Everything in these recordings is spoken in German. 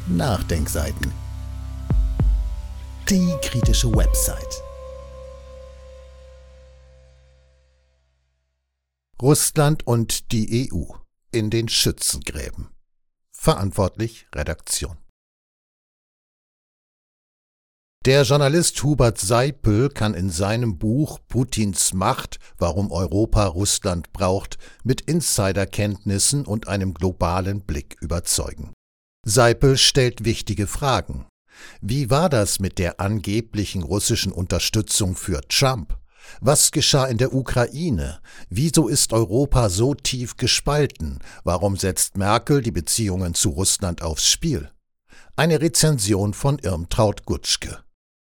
Nachdenkseiten. Die kritische Website. Russland und die EU in den Schützengräben. Verantwortlich Redaktion. Der Journalist Hubert Seipel kann in seinem Buch Putins Macht, warum Europa Russland braucht, mit Insiderkenntnissen und einem globalen Blick überzeugen. Seipel stellt wichtige Fragen. Wie war das mit der angeblichen russischen Unterstützung für Trump? Was geschah in der Ukraine? Wieso ist Europa so tief gespalten? Warum setzt Merkel die Beziehungen zu Russland aufs Spiel? Eine Rezension von Irmtraut Gutschke.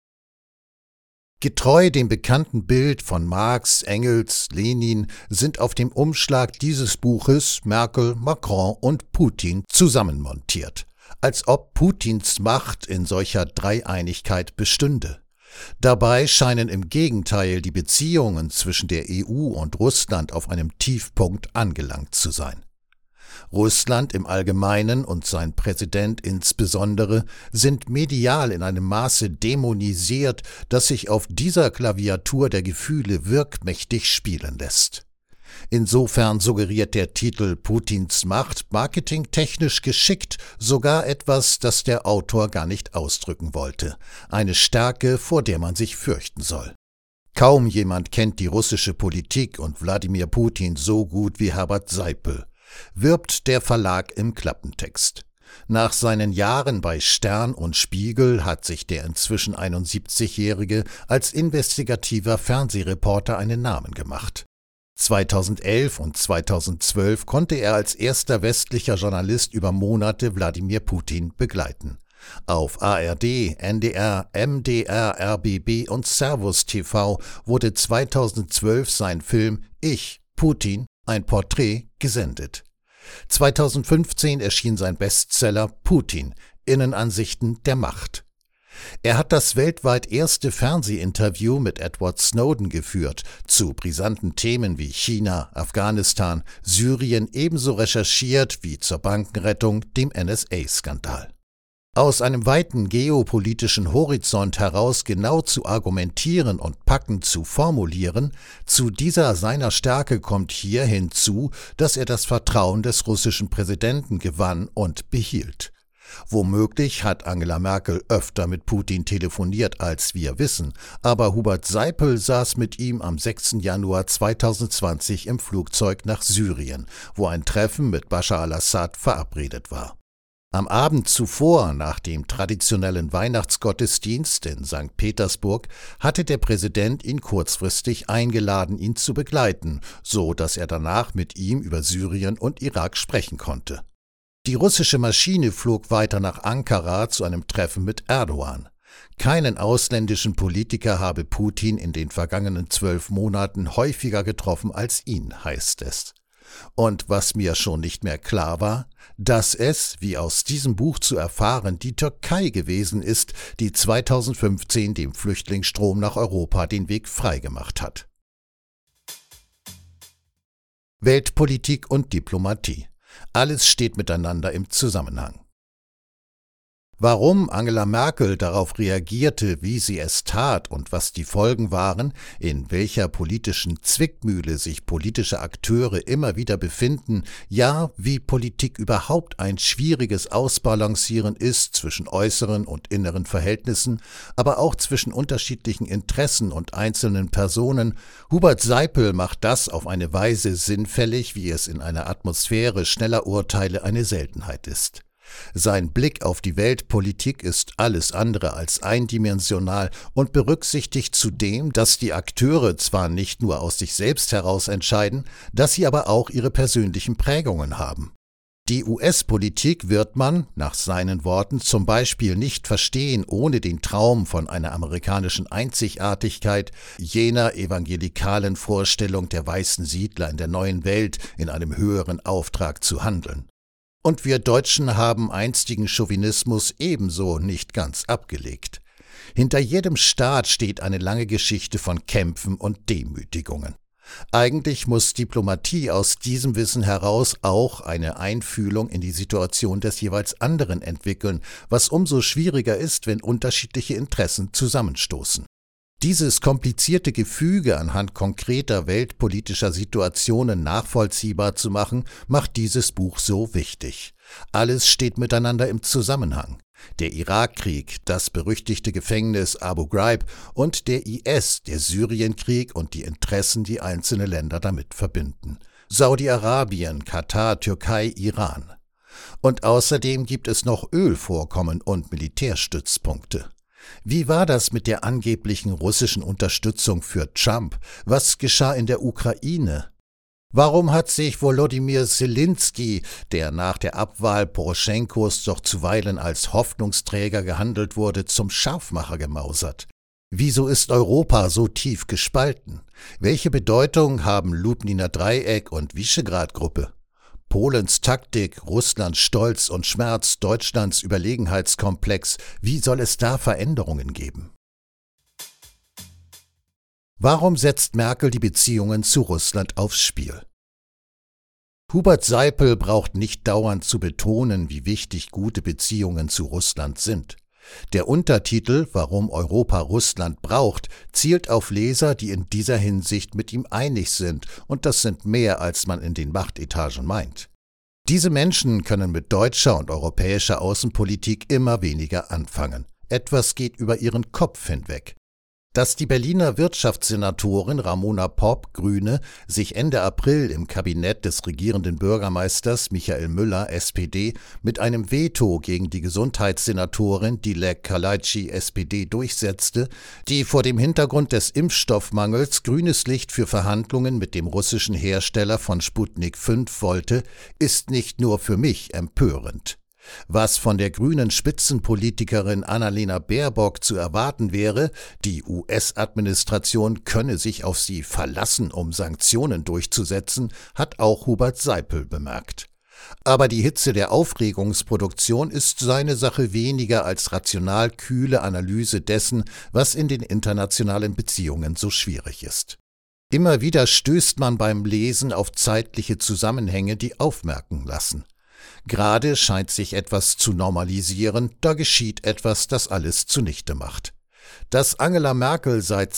Getreu dem bekannten Bild von Marx, Engels, Lenin sind auf dem Umschlag dieses Buches Merkel, Macron und Putin zusammenmontiert, als ob Putins Macht in solcher Dreieinigkeit bestünde. Dabei scheinen im Gegenteil die Beziehungen zwischen der EU und Russland auf einem Tiefpunkt angelangt zu sein. Russland im Allgemeinen und sein Präsident insbesondere sind medial in einem Maße dämonisiert, dass sich auf dieser Klaviatur der Gefühle wirkmächtig spielen lässt. Insofern suggeriert der Titel Putins Macht marketingtechnisch geschickt sogar etwas, das der Autor gar nicht ausdrücken wollte, eine Stärke, vor der man sich fürchten soll. Kaum jemand kennt die russische Politik und Wladimir Putin so gut wie Herbert Seipel, wirbt der Verlag im Klappentext. Nach seinen Jahren bei Stern und Spiegel hat sich der inzwischen 71-Jährige als investigativer Fernsehreporter einen Namen gemacht. 2011 und 2012 konnte er als erster westlicher Journalist über Monate Wladimir Putin begleiten. Auf ARD, NDR, MDR, RBB und Servus TV wurde 2012 sein Film Ich, Putin, ein Porträt gesendet. 2015 erschien sein Bestseller Putin, Innenansichten der Macht. Er hat das weltweit erste Fernsehinterview mit Edward Snowden geführt, zu brisanten Themen wie China, Afghanistan, Syrien ebenso recherchiert wie zur Bankenrettung, dem NSA-Skandal. Aus einem weiten geopolitischen Horizont heraus genau zu argumentieren und packend zu formulieren, zu dieser seiner Stärke kommt hier hinzu, dass er das Vertrauen des russischen Präsidenten gewann und behielt. Womöglich hat Angela Merkel öfter mit Putin telefoniert, als wir wissen, aber Hubert Seipel saß mit ihm am 6. Januar 2020 im Flugzeug nach Syrien, wo ein Treffen mit Bashar al-Assad verabredet war. Am Abend zuvor, nach dem traditionellen Weihnachtsgottesdienst in St. Petersburg, hatte der Präsident ihn kurzfristig eingeladen, ihn zu begleiten, so dass er danach mit ihm über Syrien und Irak sprechen konnte. Die russische Maschine flog weiter nach Ankara zu einem Treffen mit Erdogan. Keinen ausländischen Politiker habe Putin in den vergangenen 12 Monaten häufiger getroffen als ihn, heißt es. Und was mir schon nicht mehr klar war, dass es, wie aus diesem Buch zu erfahren, die Türkei gewesen ist, die 2015 dem Flüchtlingsstrom nach Europa den Weg freigemacht hat. Weltpolitik und Diplomatie. Alles steht miteinander im Zusammenhang. Warum Angela Merkel darauf reagierte, wie sie es tat und was die Folgen waren, in welcher politischen Zwickmühle sich politische Akteure immer wieder befinden, ja, wie Politik überhaupt ein schwieriges Ausbalancieren ist zwischen äußeren und inneren Verhältnissen, aber auch zwischen unterschiedlichen Interessen und einzelnen Personen, Hubert Seipel macht das auf eine Weise sinnfällig, wie es in einer Atmosphäre schneller Urteile eine Seltenheit ist. Sein Blick auf die Weltpolitik ist alles andere als eindimensional und berücksichtigt zudem, dass die Akteure zwar nicht nur aus sich selbst heraus entscheiden, dass sie aber auch ihre persönlichen Prägungen haben. Die US-Politik wird man, nach seinen Worten, zum Beispiel nicht verstehen ohne den Traum von einer amerikanischen Einzigartigkeit, jener evangelikalen Vorstellung der weißen Siedler in der neuen Welt in einem höheren Auftrag zu handeln. Und wir Deutschen haben einstigen Chauvinismus ebenso nicht ganz abgelegt. Hinter jedem Staat steht eine lange Geschichte von Kämpfen und Demütigungen. Eigentlich muss Diplomatie aus diesem Wissen heraus auch eine Einfühlung in die Situation des jeweils anderen entwickeln, was umso schwieriger ist, wenn unterschiedliche Interessen zusammenstoßen. Dieses komplizierte Gefüge anhand konkreter weltpolitischer Situationen nachvollziehbar zu machen, macht dieses Buch so wichtig. Alles steht miteinander im Zusammenhang. Der Irakkrieg, das berüchtigte Gefängnis Abu Ghraib und der IS, der Syrienkrieg und die Interessen, die einzelne Länder damit verbinden. Saudi-Arabien, Katar, Türkei, Iran. Und außerdem gibt es noch Ölvorkommen und Militärstützpunkte. Wie war das mit der angeblichen russischen Unterstützung für Trump? Was geschah in der Ukraine? Warum hat sich Volodymyr Zelensky, der nach der Abwahl Poroschenkos doch zuweilen als Hoffnungsträger gehandelt wurde, zum Scharfmacher gemausert? Wieso ist Europa so tief gespalten? Welche Bedeutung haben Lubniner Dreieck und Visegrad-Gruppe? Polens Taktik, Russlands Stolz und Schmerz, Deutschlands Überlegenheitskomplex, wie soll es da Veränderungen geben? Warum setzt Merkel die Beziehungen zu Russland aufs Spiel? Hubert Seipel braucht nicht dauernd zu betonen, wie wichtig gute Beziehungen zu Russland sind. Der Untertitel »Warum Europa Russland braucht« zielt auf Leser, die in dieser Hinsicht mit ihm einig sind, und das sind mehr, als man in den Machtetagen meint. Diese Menschen können mit deutscher und europäischer Außenpolitik immer weniger anfangen. Etwas geht über ihren Kopf hinweg. Dass die Berliner Wirtschaftssenatorin Ramona Popp, Grüne, sich Ende April im Kabinett des regierenden Bürgermeisters Michael Müller, SPD, mit einem Veto gegen die Gesundheitssenatorin Dilek Kalaitschi, SPD, durchsetzte, die vor dem Hintergrund des Impfstoffmangels grünes Licht für Verhandlungen mit dem russischen Hersteller von Sputnik 5 wollte, ist nicht nur für mich empörend. Was von der grünen Spitzenpolitikerin Annalena Baerbock zu erwarten wäre, die US-Administration könne sich auf sie verlassen, um Sanktionen durchzusetzen, hat auch Hubert Seipel bemerkt. Aber die Hitze der Aufregungsproduktion ist seine Sache weniger als rational kühle Analyse dessen, was in den internationalen Beziehungen so schwierig ist. Immer wieder stößt man beim Lesen auf zeitliche Zusammenhänge, die aufmerken lassen. Gerade scheint sich etwas zu normalisieren, da geschieht etwas, das alles zunichte macht. Dass Angela Merkel seit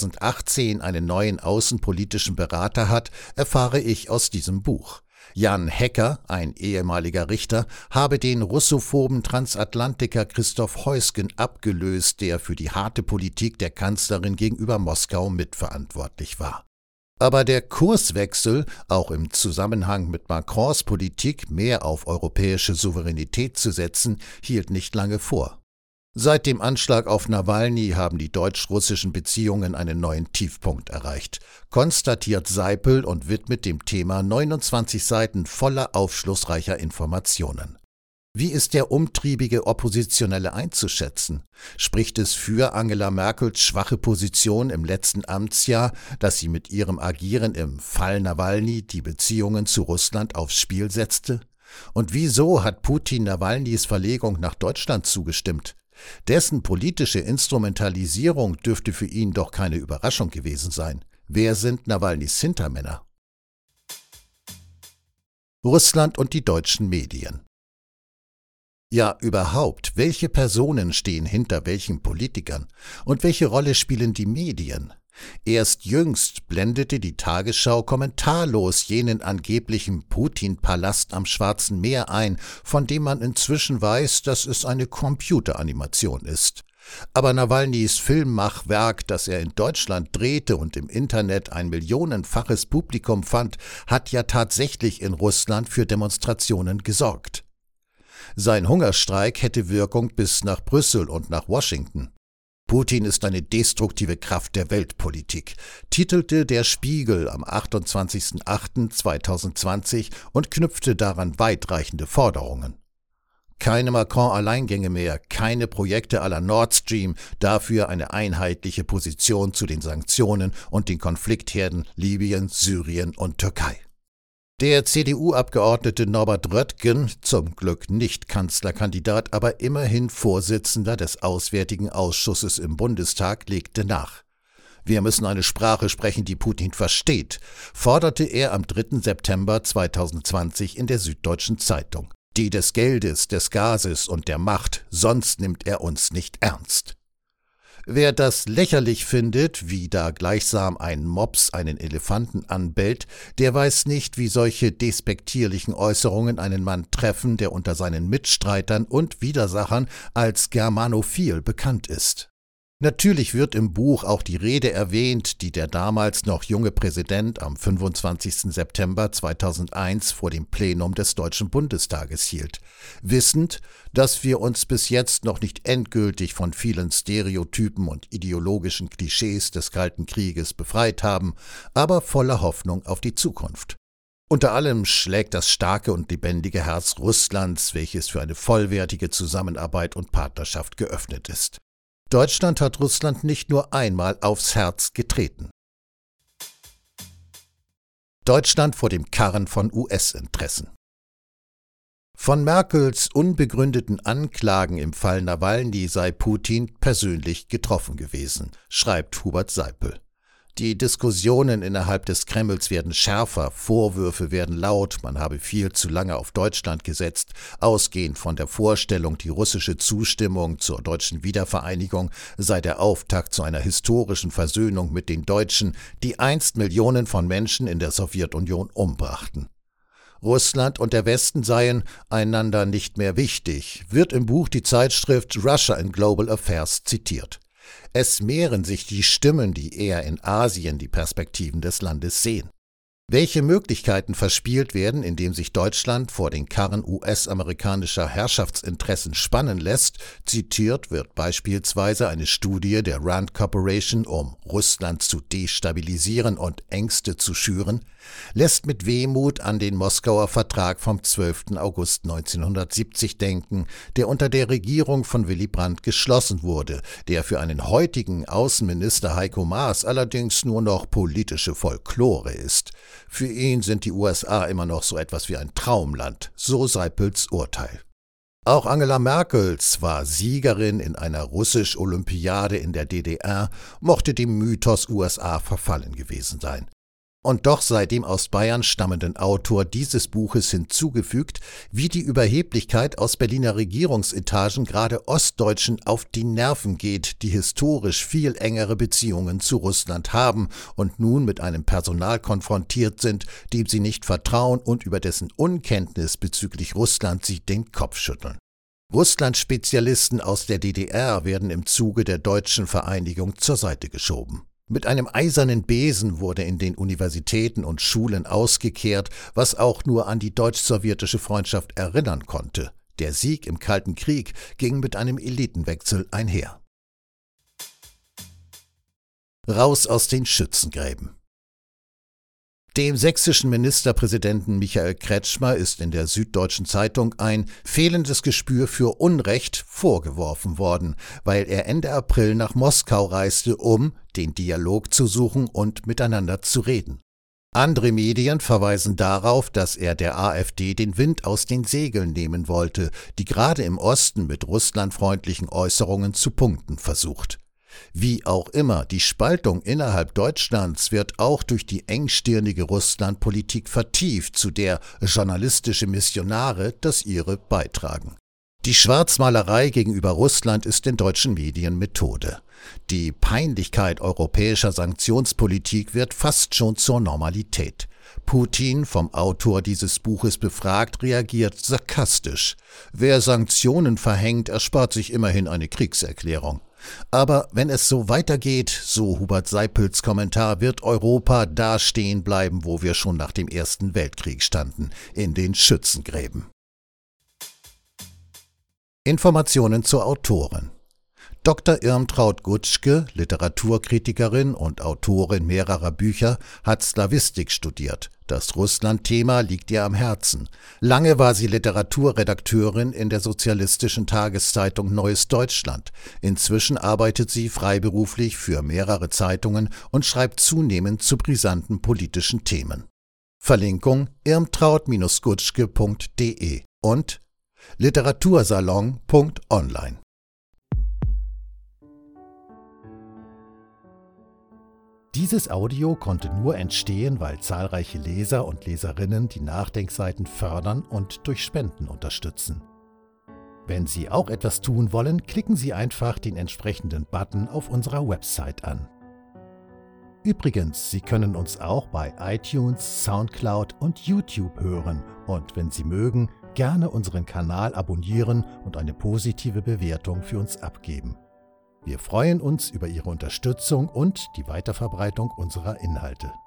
2018 einen neuen außenpolitischen Berater hat, erfahre ich aus diesem Buch. Jan Hecker, ein ehemaliger Richter, habe den russophoben Transatlantiker Christoph Heusgen abgelöst, der für die harte Politik der Kanzlerin gegenüber Moskau mitverantwortlich war. Aber der Kurswechsel, auch im Zusammenhang mit Macrons Politik mehr auf europäische Souveränität zu setzen, hielt nicht lange vor. Seit dem Anschlag auf Nawalny haben die deutsch-russischen Beziehungen einen neuen Tiefpunkt erreicht, konstatiert Seipel und widmet dem Thema 29 Seiten voller aufschlussreicher Informationen. Wie ist der umtriebige Oppositionelle einzuschätzen? Spricht es für Angela Merkels schwache Position im letzten Amtsjahr, dass sie mit ihrem Agieren im Fall Nawalny die Beziehungen zu Russland aufs Spiel setzte? Und wieso hat Putin Nawalnys Verlegung nach Deutschland zugestimmt? Dessen politische Instrumentalisierung dürfte für ihn doch keine Überraschung gewesen sein. Wer sind Nawalnys Hintermänner? Russland und die deutschen Medien. Ja, überhaupt, welche Personen stehen hinter welchen Politikern und welche Rolle spielen die Medien? Erst jüngst blendete die Tagesschau kommentarlos jenen angeblichen Putin-Palast am Schwarzen Meer ein, von dem man inzwischen weiß, dass es eine Computeranimation ist. Aber Nawalnys Filmmachwerk, das er in Deutschland drehte und im Internet ein millionenfaches Publikum fand, hat ja tatsächlich in Russland für Demonstrationen gesorgt. Sein Hungerstreik hätte Wirkung bis nach Brüssel und nach Washington. Putin ist eine destruktive Kraft der Weltpolitik, titelte der Spiegel am 28.08.2020 und knüpfte daran weitreichende Forderungen. Keine Macron-Alleingänge mehr, keine Projekte à la Nord Stream, dafür eine einheitliche Position zu den Sanktionen und den Konfliktherden Libyen, Syrien und Türkei. Der CDU-Abgeordnete Norbert Röttgen, zum Glück nicht Kanzlerkandidat, aber immerhin Vorsitzender des Auswärtigen Ausschusses im Bundestag, legte nach. Wir müssen eine Sprache sprechen, die Putin versteht, forderte er am 3. September 2020 in der Süddeutschen Zeitung. Die des Geldes, des Gases und der Macht, sonst nimmt er uns nicht ernst. Wer das lächerlich findet, wie da gleichsam ein Mops einen Elefanten anbellt, der weiß nicht, wie solche despektierlichen Äußerungen einen Mann treffen, der unter seinen Mitstreitern und Widersachern als germanophil bekannt ist. Natürlich wird im Buch auch die Rede erwähnt, die der damals noch junge Präsident am 25. September 2001 vor dem Plenum des Deutschen Bundestages hielt, wissend, dass wir uns bis jetzt noch nicht endgültig von vielen Stereotypen und ideologischen Klischees des Kalten Krieges befreit haben, aber voller Hoffnung auf die Zukunft. Unter allem schlägt das starke und lebendige Herz Russlands, welches für eine vollwertige Zusammenarbeit und Partnerschaft geöffnet ist. Deutschland hat Russland nicht nur einmal aufs Herz getreten. Deutschland vor dem Karren von US-Interessen. Von Merkels unbegründeten Anklagen im Fall Nawalny sei Putin persönlich getroffen gewesen, schreibt Hubert Seipel. Die Diskussionen innerhalb des Kremls werden schärfer, Vorwürfe werden laut, man habe viel zu lange auf Deutschland gesetzt, ausgehend von der Vorstellung, die russische Zustimmung zur deutschen Wiedervereinigung sei der Auftakt zu einer historischen Versöhnung mit den Deutschen, die einst Millionen von Menschen in der Sowjetunion umbrachten. Russland und der Westen seien einander nicht mehr wichtig, wird im Buch die Zeitschrift Russia in Global Affairs zitiert. Es mehren sich die Stimmen, die eher in Asien die Perspektiven des Landes sehen. Welche Möglichkeiten verspielt werden, indem sich Deutschland vor den Karren US-amerikanischer Herrschaftsinteressen spannen lässt, zitiert wird beispielsweise eine Studie der Rand Corporation, um Russland zu destabilisieren und Ängste zu schüren, lässt mit Wehmut an den Moskauer Vertrag vom 12. August 1970 denken, der unter der Regierung von Willy Brandt geschlossen wurde, der für einen heutigen Außenminister Heiko Maas allerdings nur noch politische Folklore ist. Für ihn sind die USA immer noch so etwas wie ein Traumland, so Seipels Urteil. Auch Angela Merkel, zwar Siegerin in einer Russisch-Olympiade in der DDR, mochte dem Mythos USA verfallen gewesen sein. Und doch sei dem aus Bayern stammenden Autor dieses Buches hinzugefügt, wie die Überheblichkeit aus Berliner Regierungsetagen gerade Ostdeutschen auf die Nerven geht, die historisch viel engere Beziehungen zu Russland haben und nun mit einem Personal konfrontiert sind, dem sie nicht vertrauen und über dessen Unkenntnis bezüglich Russland sie den Kopf schütteln. Russland-Spezialisten aus der DDR werden im Zuge der deutschen Vereinigung zur Seite geschoben. Mit einem eisernen Besen wurde in den Universitäten und Schulen ausgekehrt, was auch nur an die deutsch-sowjetische Freundschaft erinnern konnte. Der Sieg im Kalten Krieg ging mit einem Elitenwechsel einher. Raus aus den Schützengräben. Dem sächsischen Ministerpräsidenten Michael Kretschmer ist in der Süddeutschen Zeitung ein fehlendes Gespür für Unrecht vorgeworfen worden, weil er Ende April nach Moskau reiste, um den Dialog zu suchen und miteinander zu reden. Andere Medien verweisen darauf, dass er der AfD den Wind aus den Segeln nehmen wollte, die gerade im Osten mit russlandfreundlichen Äußerungen zu punkten versucht. Wie auch immer, die Spaltung innerhalb Deutschlands wird auch durch die engstirnige Russlandpolitik vertieft, zu der journalistische Missionare das ihre beitragen. Die Schwarzmalerei gegenüber Russland ist in deutschen Medien Methode. Die Peinlichkeit europäischer Sanktionspolitik wird fast schon zur Normalität. Putin, vom Autor dieses Buches befragt, reagiert sarkastisch. Wer Sanktionen verhängt, erspart sich immerhin eine Kriegserklärung. Aber wenn es so weitergeht, so Hubert Seipels Kommentar, wird Europa da stehen bleiben, wo wir schon nach dem Ersten Weltkrieg standen, in den Schützengräben. Informationen zur Autorin. Dr. Irmtraut Gutschke, Literaturkritikerin und Autorin mehrerer Bücher, hat Slawistik studiert. Das Russland-Thema liegt ihr am Herzen. Lange war sie Literaturredakteurin in der sozialistischen Tageszeitung Neues Deutschland. Inzwischen arbeitet sie freiberuflich für mehrere Zeitungen und schreibt zunehmend zu brisanten politischen Themen. Verlinkung irmtraut-gutschke.de und literatursalon.online. Dieses Audio konnte nur entstehen, weil zahlreiche Leser und Leserinnen die Nachdenkseiten fördern und durch Spenden unterstützen. Wenn Sie auch etwas tun wollen, klicken Sie einfach den entsprechenden Button auf unserer Website an. Übrigens, Sie können uns auch bei iTunes, SoundCloud und YouTube hören und wenn Sie mögen, gerne unseren Kanal abonnieren und eine positive Bewertung für uns abgeben. Wir freuen uns über Ihre Unterstützung und die Weiterverbreitung unserer Inhalte.